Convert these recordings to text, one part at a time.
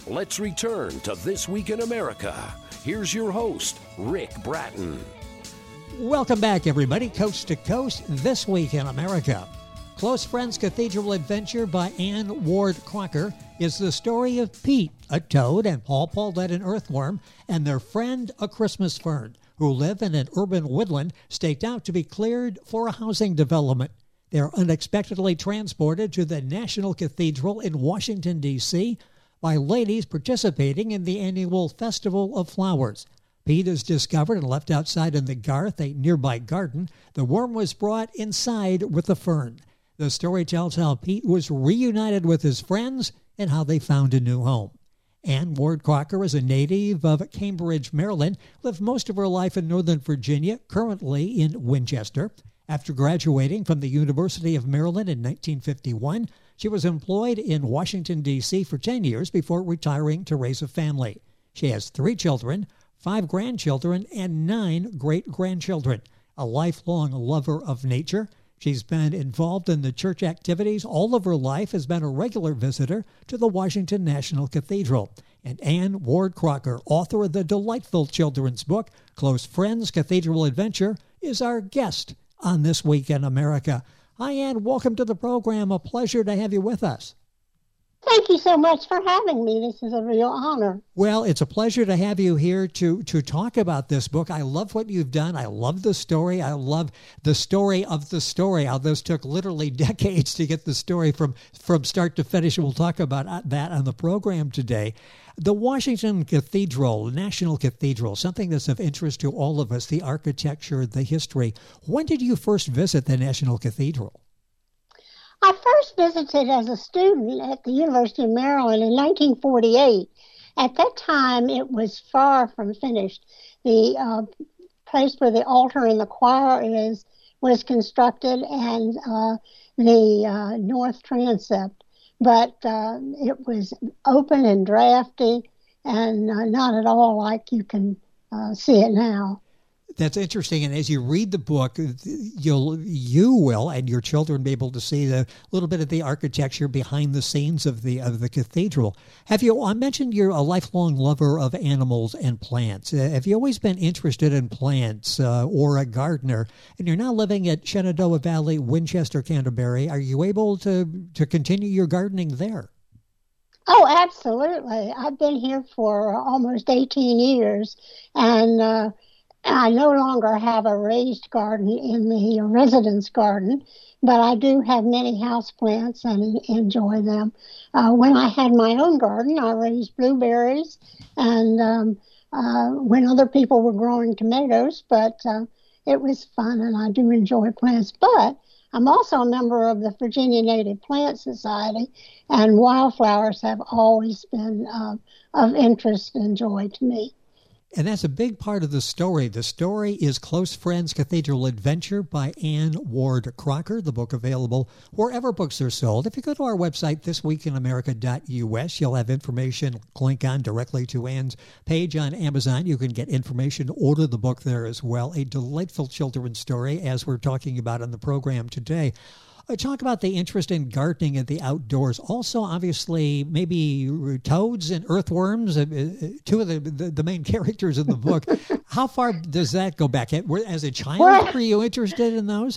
Let's return to This Week in America. Here's your host, Rick Bratton. Welcome back, everybody. Coast to Coast, This Week in America. Close Friends Cathedral Adventure by Anne Ward Crocker is the story of Pete, a toad, and Paul Paulette, an earthworm, and their friend, a Christmas fern, who live in an urban woodland staked out to be cleared for a housing development. They are unexpectedly transported to the National Cathedral in Washington, D.C. by ladies participating in the annual Festival of Flowers. Pete is discovered and left outside in the garth, a nearby garden. The worm was brought inside with the fern. The story tells how Pete was reunited with his friends and how they found a new home. Anne Ward Crocker is a native of Cambridge, Maryland, lived most of her life in Northern Virginia, currently in Winchester. After graduating from the University of Maryland in 1951, she was employed in Washington, D.C. for 10 years before retiring to raise a family. She has 3 children, 5 grandchildren, and 9 great-grandchildren. A lifelong lover of nature, she's been involved in the church activities all of her life, has been a regular visitor to the Washington National Cathedral. And Anne Ward Crocker, author of the delightful children's book, Close Friends Cathedral Adventure, is our guest on This Week in America. Hi, Anne. Welcome to the program. A pleasure to have you with us. Thank you so much for having me. This is a real honor. Well, it's a pleasure to have you here to talk about this book. I love what you've done. I love the story. I love the story of the story, how this took literally decades to get the story from start to finish. We'll talk about that on the program today. The Washington Cathedral, National Cathedral, something that's of interest to all of us, the architecture, the history. When did you first visit the National Cathedral? I first visited as a student at the University of Maryland in 1948. At that time, it was far from finished. The place where the altar and the choir was constructed, and the north transept. But it was open and drafty and not at all like you can see it now. That's interesting. And as you read the book, you will, and your children, be able to see the little bit of the architecture behind the scenes of the cathedral. I mentioned you're a lifelong lover of animals and plants. Have you always been interested in plants or a gardener? And you're now living at Shenandoah Valley, Winchester, Canterbury. Are you able to continue your gardening there? Oh, absolutely. I've been here for almost 18 years, and I no longer have a raised garden in the residence garden, but I do have many houseplants and enjoy them. When I had my own garden, I raised blueberries, and when other people were growing tomatoes, but it was fun, and I do enjoy plants. But I'm also a member of the Virginia Native Plant Society, and wildflowers have always been of interest and joy to me. And that's a big part of the story. The story is Close Friends Cathedral Adventure by Anne Ward Crocker, the book available wherever books are sold. If you go to our website, thisweekinamerica.us, you'll have information, link on directly to Anne's page on Amazon. You can get information to order the book there as well. A delightful children's story, as we're talking about on the program today. Talk about the interest in gardening and the outdoors. Also, obviously, maybe toads and earthworms, two of the main characters in the book. How far does that go back? As a child, were you interested in those?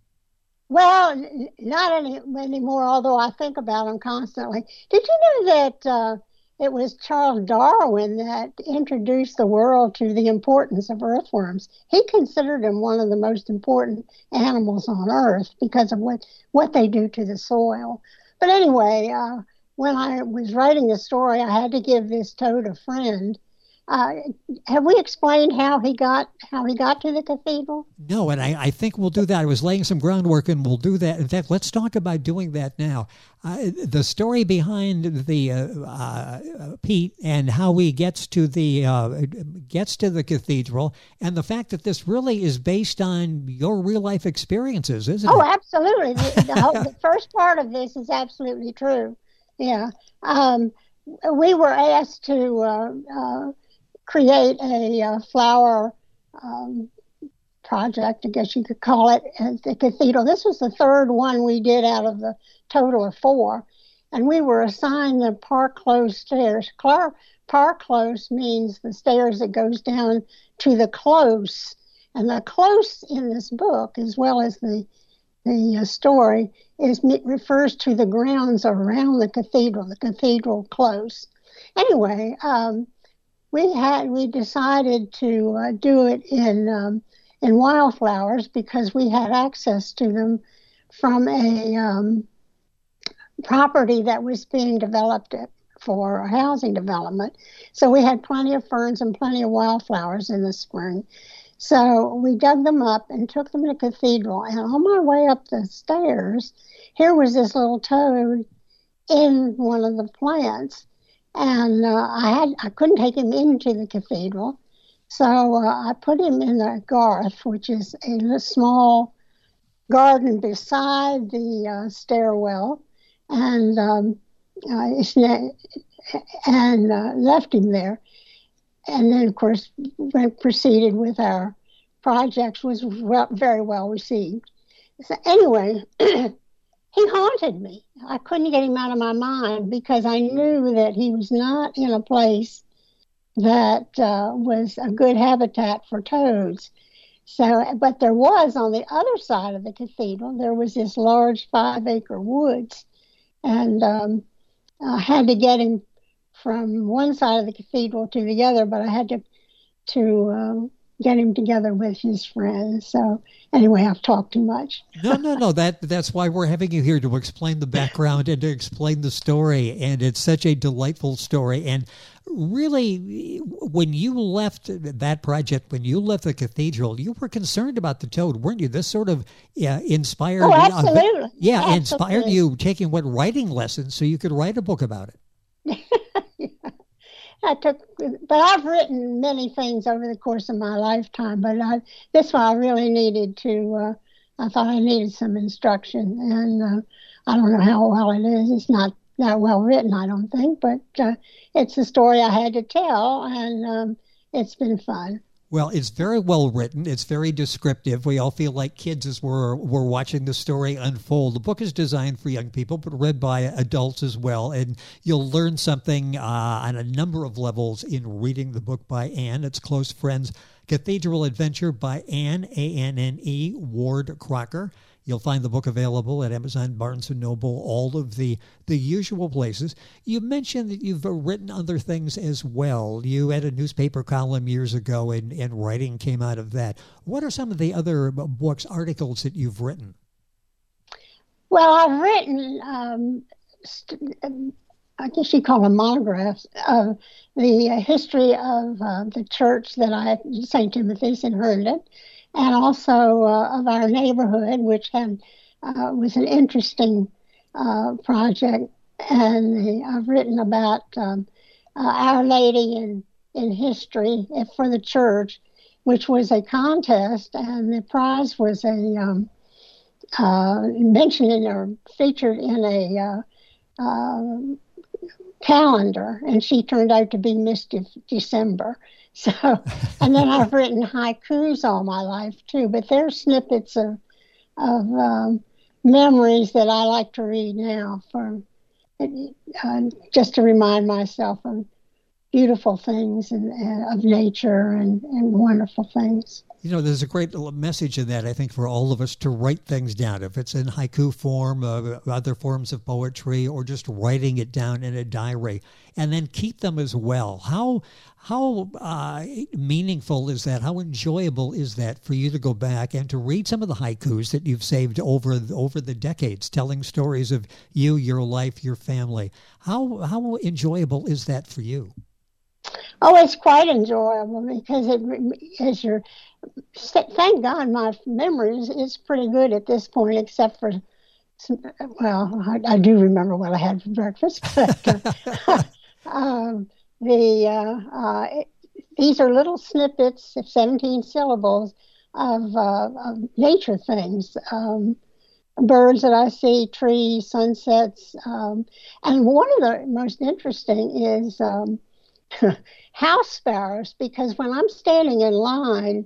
Well, not anymore, although I think about them constantly. Did you know that it was Charles Darwin that introduced the world to the importance of earthworms? He considered them one of the most important animals on Earth because of what they do to the soil. But anyway, when I was writing the story, I had to give this toad a friend. Have we explained how he got to the cathedral? No, and I think we'll do that. I was laying some groundwork, and we'll do that. In fact, let's talk about doing that now. The story behind the Pete and how he gets to the cathedral, and the fact that this really is based on your real life experiences, isn't it? Oh, absolutely. The first part of this is absolutely true. Yeah, we were asked to create a flower project, I guess you could call it, at the cathedral. This was the third one we did out of the total of 4. and we were assigned the Park Close stairs. Park Close means the stairs that goes down to the close. And the close in this book, as well as the story, refers to the grounds around the cathedral close. Anyway, we decided to do it in wildflowers because we had access to them from a property that was being developed for housing development. So we had plenty of ferns and plenty of wildflowers in the spring. So we dug them up and took them to the cathedral. And on my way up the stairs, here was this little toad in one of the plants. And I couldn't take him into the cathedral. So I put him in the garth, which is a small garden beside the stairwell, and left him there. And then, of course, proceeded with our projects, was very well received. So anyway, he haunted me. I couldn't get him out of my mind because I knew that he was not in a place that was a good habitat for toads. So, but there was, on the other side of the cathedral, there was this large 5-acre woods. And I had to get him from one side of the cathedral to the other, but I had to get him together with his friends. So anyway, I've talked too much. No. That's why we're having you here, to explain the background and to explain the story. And it's such a delightful story. And really, when you left that project, when you left the cathedral, you were concerned about the toad, weren't you? This sort of inspired. Oh, absolutely. Absolutely. Inspired you taking writing lessons so you could write a book about it. But I've written many things over the course of my lifetime, but this one I really needed to, I thought I needed some instruction, and I don't know how well it is. It's not that well written, I don't think, but it's a story I had to tell, and it's been fun. Well, it's very well written. It's very descriptive. We all feel like kids as we're watching the story unfold. The book is designed for young people, but read by adults as well. And you'll learn something on a number of levels in reading the book by Anne. It's Close Friends, Cathedral Adventure by Anne, A-N-N-E, Ward Crocker. You'll find the book available at Amazon, Barnes & Noble, all of the usual places. You mentioned that you've written other things as well. You had a newspaper column years ago, and writing came out of that. What are some of the other books, articles that you've written? Well, I've written, I guess you call them monographs, of the history of the church that St. Timothy's in Herndon, and also of our neighborhood, which was an interesting project. And I've written about Our Lady in history for the church, which was a contest, and the prize was mentioned or featured in a calendar, and she turned out to be Miss December. So, and then I've written haikus all my life too, but they're snippets of memories that I like to read now for just to remind myself of beautiful things and of nature and wonderful things. You know, there's a great message in that, I think, for all of us to write things down. If it's in haiku form, other forms of poetry, or just writing it down in a diary, and then keep them as well. How meaningful is that? How enjoyable is that for you to go back and to read some of the haikus that you've saved over the decades, telling stories of you, your life, your family? How enjoyable is that for you? Oh, it's quite enjoyable because thank God my memory is pretty good at this point, except for, I do remember what I had for breakfast, but these are little snippets of 17 syllables of nature things, birds that I see, trees, sunsets, and one of the most interesting is house sparrows, because when I'm standing in line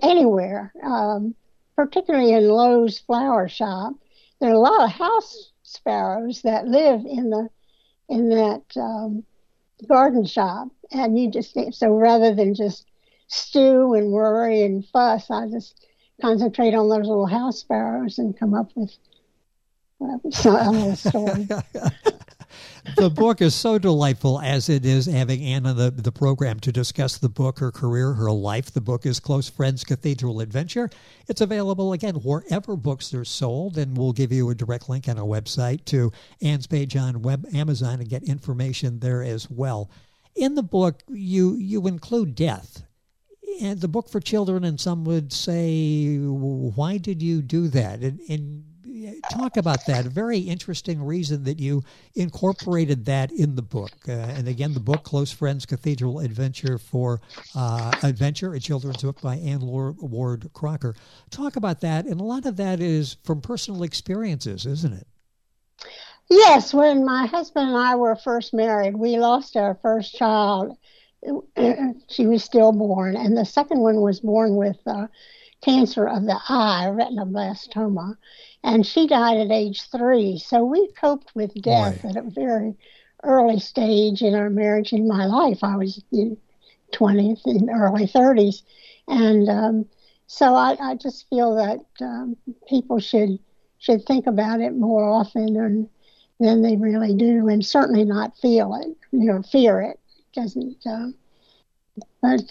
anywhere, particularly in Lowe's flower shop, there are a lot of house sparrows that live in that garden shop, and so rather than just stew and worry and fuss, I just concentrate on those little house sparrows and come up with a little story. The book is so delightful, as it is having Ann on the program to discuss the book, her career, her life. The book is Close Friends Cathedral Adventure. It's available, again, wherever books are sold, and we'll give you a direct link on our website to Ann's page on Amazon and get information there as well. In the book, you include death. And the book for children, and some would say, why did you do that? And talk about that. A very interesting reason that you incorporated that in the book. And again, the book, Close Friends Cathedral Adventure Adventure, a children's book by Ann Ward Crocker. Talk about that. And a lot of that is from personal experiences, isn't it? Yes. When my husband and I were first married, we lost our first child. She was stillborn. And the second one was born with cancer of the eye, retinoblastoma. And she died at age 3. So we coped with death at a very early stage in our marriage. In my life, I was in 20s and early 30s. And so I just feel that people should think about it more often than they really do, and certainly not feel it, fear it. Doesn't, but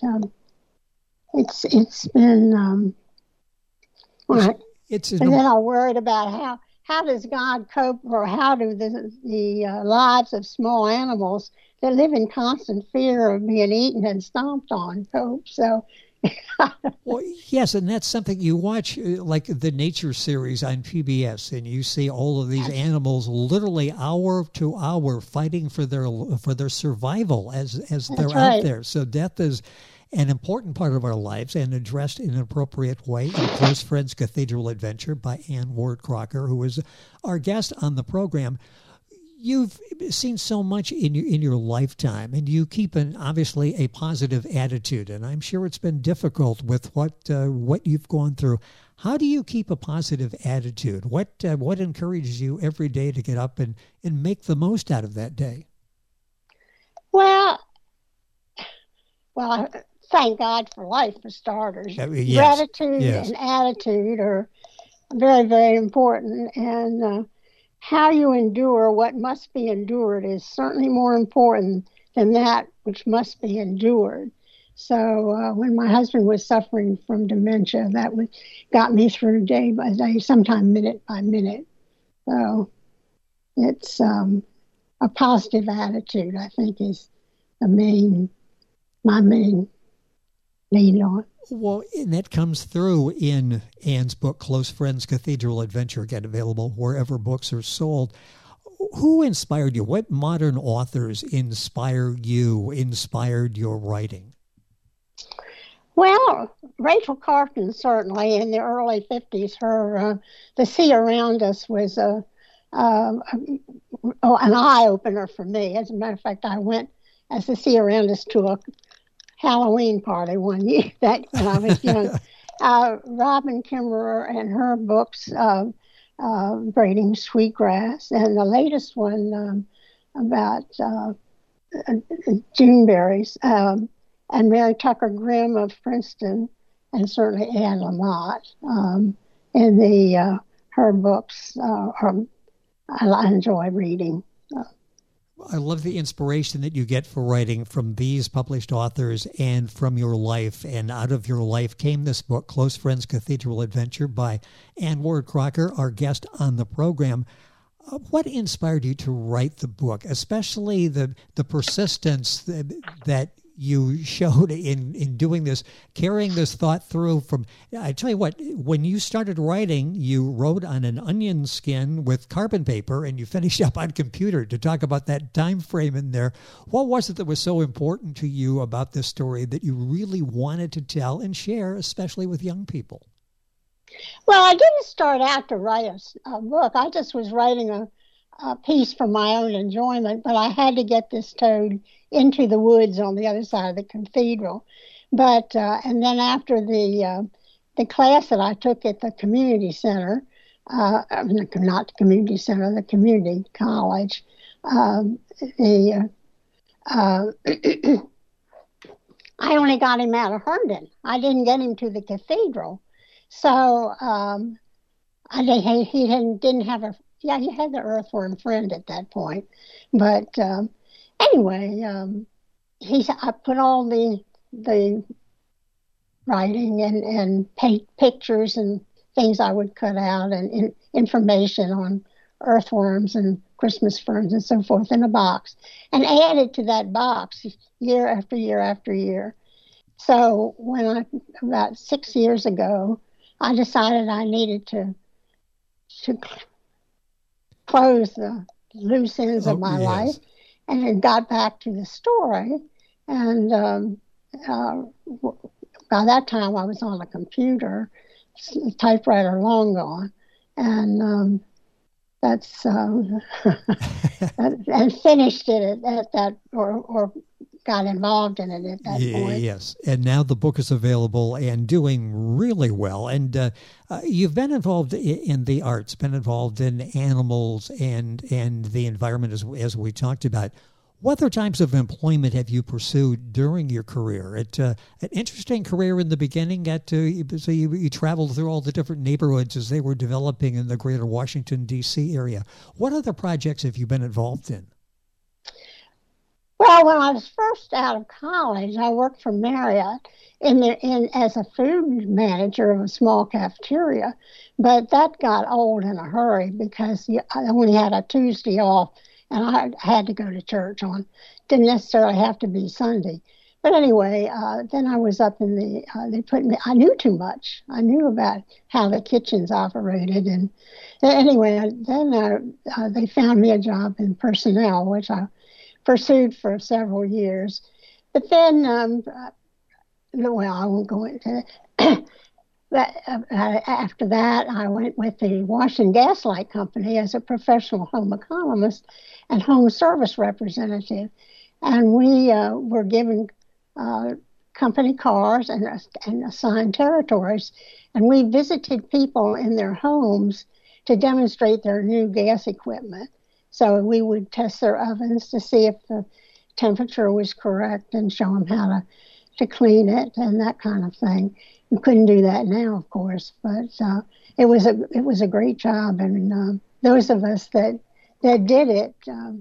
it's been. And then I'm worried about how does God cope, or how do the lives of small animals that live in constant fear of being eaten and stomped on cope? So, well, yes, and that's something you watch, like the nature series on PBS, and you see all of these animals literally hour to hour fighting for their survival as they're out there. So death is an important part of our lives, and addressed in an appropriate way in Close Friends Cathedral Adventure by Ann Ward Crocker, who is our guest on the program. You've seen so much in your lifetime, and you keep obviously a positive attitude, and I'm sure it's been difficult with what you've gone through. How do you keep a positive attitude? What encourages you every day to get up and make the most out of that day? Well, thank God for life, for starters. Yes. Gratitude and attitude are very, very important. And how you endure what must be endured is certainly more important than that which must be endured. So when my husband was suffering from dementia, that got me through day by day, sometimes minute by minute. So it's a positive attitude, I think, is my main lead on. Well, and that comes through in Ann's book, Close Friends Cathedral Adventure, again available wherever books are sold. Who inspired you? What modern authors inspired your writing? Well, Rachel Carson, certainly, in the early 50s, her The Sea Around Us was an eye-opener for me. As a matter of fact, I went as The Sea Around Us to a Halloween party one year when I was young. Robin Kimmerer and her books, Braiding Sweetgrass, and the latest one about Juneberries, and Mary Tucker Grimm of Princeton, and certainly Anne Lamott. And her books I enjoy reading. I love the inspiration that you get for writing from these published authors and from your life. And out of your life came this book, Close Friends Cathedral Adventure by Ann Ward Crocker, our guest on the program. What inspired you to write the book, especially the persistence that you showed in doing this, carrying this thought through from, I tell you what, when you started writing, you wrote on an onion skin with carbon paper and you finished up on computer. To talk about that time frame in there, what was it that was so important to you about this story that you really wanted to tell and share, especially with young people? Well, I didn't start out to write a book. I just was writing a piece for my own enjoyment, but I had to get this toad into the woods on the other side of the cathedral. But and then after the class that I took at the community center, not the community center, the community college. I only got him out of Herndon. I didn't get him to the cathedral. So he didn't have he had the earthworm friend at that point. But anyway, I put all the writing and pictures and things I would cut out and information on earthworms and Christmas ferns and so forth in a box, and added to that box year after year after year. So about 6 years ago, I decided I needed to close the loose ends of my life, and then got back to the story. And by that time, I was on a computer, typewriter long gone, and that's and finished it at that, or got involved in it at that point. Yes, and now the book is available and doing really well. And you've been involved in the arts, been involved in animals and the environment as we talked about. What other types of employment have you pursued during your career? An interesting career in the beginning. So you traveled through all the different neighborhoods as they were developing in the greater Washington, D.C. area. What other projects have you been involved in? Well, when I was first out of college, I worked for Marriott as a food manager of a small cafeteria. But that got old in a hurry because I only had a Tuesday off, and I had to go to church on. Didn't necessarily have to be Sunday. But anyway, then I was up in I knew too much. I knew about how the kitchens operated. And anyway, then they found me a job in personnel, which I pursued for several years. But then, I won't go into it. After that, I went with the Washington Gas Light Company as a professional home economist and home service representative. And we were given company cars and assigned territories. And we visited people in their homes to demonstrate their new gas equipment. So we would test their ovens to see if the temperature was correct and show them how to clean it and that kind of thing. You couldn't do that now, of course, but it was a great job. And those of us that did it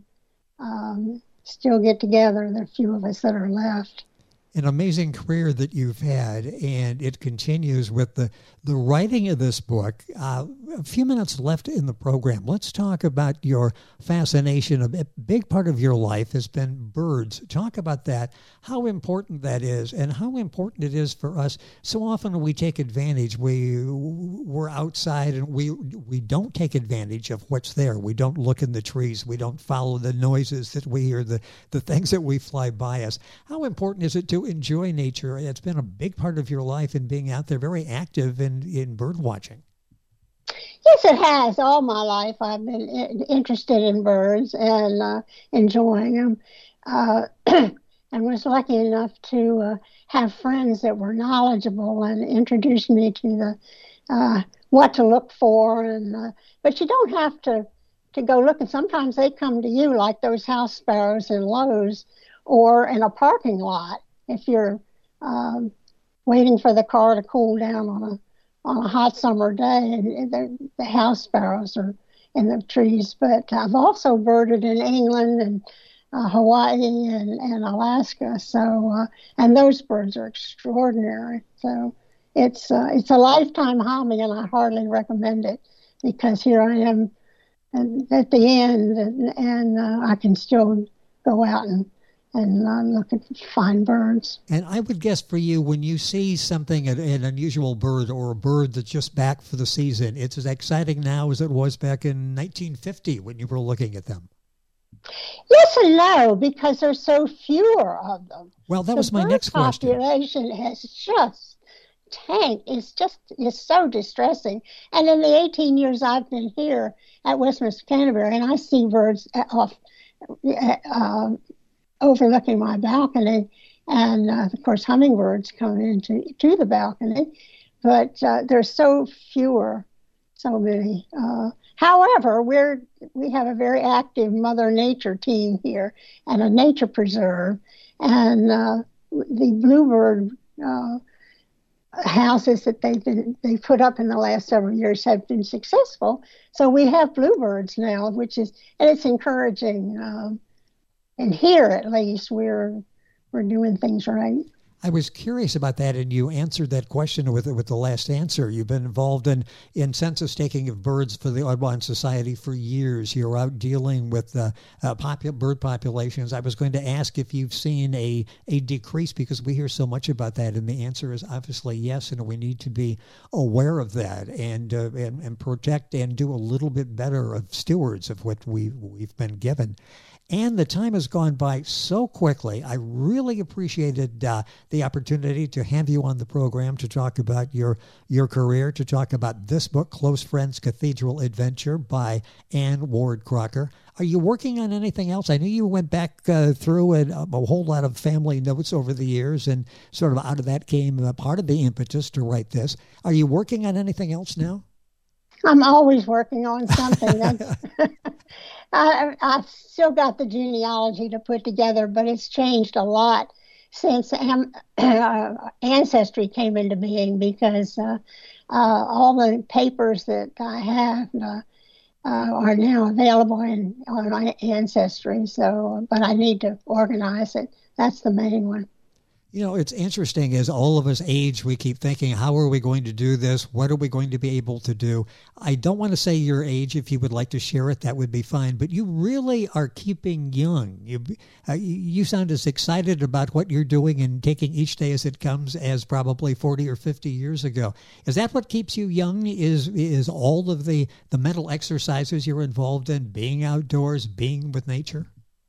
still get together. There are a few of us that are left. An amazing career that you've had, and it continues with the writing of this book. A few minutes left in the program. Let's talk about your fascination. A big part of your life has been birds. Talk about that, how important that is, and how important it is for us. So often we take advantage. We're outside, and we don't take advantage of what's there. We don't look in the trees. We don't follow the noises that we hear, the things that we fly by us. How important is it to enjoy nature? It's been a big part of your life in being out there, very active in bird watching. Yes, it has. All my life I've been interested in birds and enjoying them, and was lucky enough to have friends that were knowledgeable and introduced me to the what to look for. And but you don't have to go looking. Sometimes they come to you, like those house sparrows in Lowe's or in a parking lot. If you're waiting for the car to cool down on a hot summer day, and the house sparrows are in the trees. But I've also birded in England and Hawaii and Alaska. So and those birds are extraordinary. So it's a lifetime hobby, and I hardly recommend it because here I am at the end, and I can still go out and look at fine birds. And I would guess for you, when you see something, an unusual bird or a bird that's just back for the season, it's as exciting now as it was back in 1950 when you were looking at them. Yes and no, because there's so fewer of them. Well, that was my next question. The population has just tanked. It's so distressing. And in the 18 years I've been here at Westminster Canterbury, and I see birds overlooking my balcony, and of course hummingbirds come into the balcony, but there's so so many. However, we have a very active Mother Nature team here and a nature preserve, and the bluebird houses that they put up in the last several years have been successful. So we have bluebirds now, and it's encouraging. And here, at least, we're doing things right. I was curious about that, and you answered that question with the last answer. You've been involved in census taking of birds for the Audubon Society for years. You're out dealing with bird populations. I was going to ask if you've seen a decrease, because we hear so much about that, and the answer is obviously yes, and we need to be aware of that and protect and do a little bit better of stewards of what we've been given. And the time has gone by so quickly. I really appreciated the opportunity to have you on the program to talk about your career, to talk about this book, Close Friends, Cathedral Adventure by Anne Ward Crocker. Are you working on anything else? I know you went back through a whole lot of family notes over the years, and sort of out of that came part of the impetus to write this. Are you working on anything else now? I'm always working on something. I've still got the genealogy to put together, but it's changed a lot since Ancestry came into being, because all the papers that I have are now available on my Ancestry. So, but I need to organize it. That's the main one. You know, it's interesting, as all of us age, we keep thinking, how are we going to do this? What are we going to be able to do? I don't want to say your age. If you would like to share it, that would be fine. But you really are keeping young. You sound as excited about what you're doing and taking each day as it comes as probably 40 or 50 years ago. Is that what keeps you young? Is all of the mental exercises you're involved in, being outdoors, being with nature?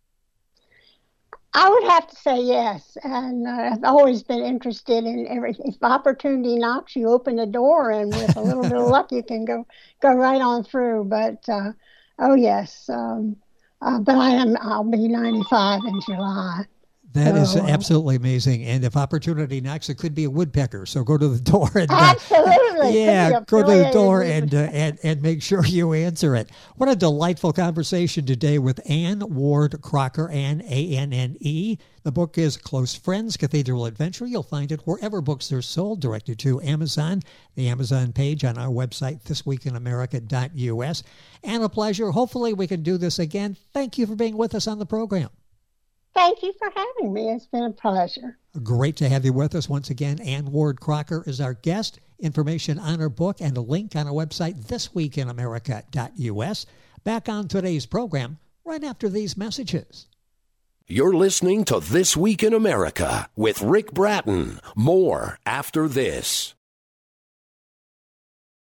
I would have to say yes, and I've always been interested in everything. If opportunity knocks, you open the door, and with a little bit of luck, you can go right on through. But oh yes, but I'll be 95 in July. That is absolutely amazing. And if opportunity knocks, it could be a woodpecker. So go to the door and absolutely, go to the door and make sure you answer it. What a delightful conversation today with Anne Ward Crocker, Anne, A-N-N-E. The book is Close Friends, Cathedral Adventure. You'll find it wherever books are sold, directed to Amazon, the Amazon page on our website, thisweekinamerica.us. And a pleasure. Hopefully we can do this again. Thank you for being with us on the program. Thank you for having me. It's been a pleasure. Great to have you with us once again. Anne Ward Crocker is our guest. Information on her book and a link on our website, thisweekinamerica.us. Back on today's program right after these messages. You're listening to This Week in America with Rick Bratton. More after this.